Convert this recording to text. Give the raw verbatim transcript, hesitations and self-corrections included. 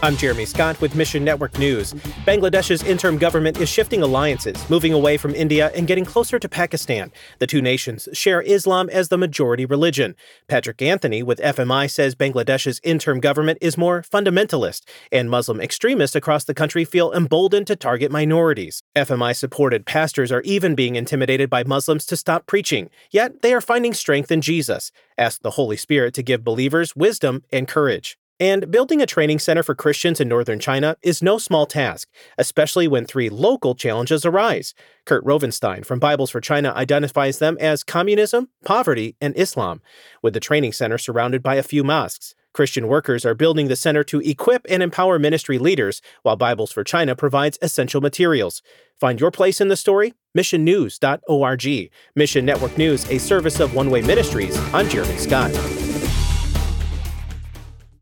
I'm Jeremy Scott with Mission Network News. Bangladesh's interim government is shifting alliances, moving away from India and getting closer to Pakistan. The two nations share Islam as the majority religion. Patrick Anthony with F M I says Bangladesh's interim government is more fundamentalist, and Muslim extremists across the country feel emboldened to target minorities. F M I-supported pastors are even being intimidated by Muslims to stop preaching, yet they are finding strength in Jesus. Ask the Holy Spirit to give believers wisdom and courage. And building a training center for Christians in northern China is no small task, especially when three local challenges arise. Kurt Rovenstein from Bibles for China identifies them as communism, poverty, and Islam. With the training center surrounded by a few mosques, Christian workers are building the center to equip and empower ministry leaders, while Bibles for China provides essential materials. Find your place in the story, mission news dot org. Mission Network News, a service of One Way Ministries. I'm Jeremy Scott.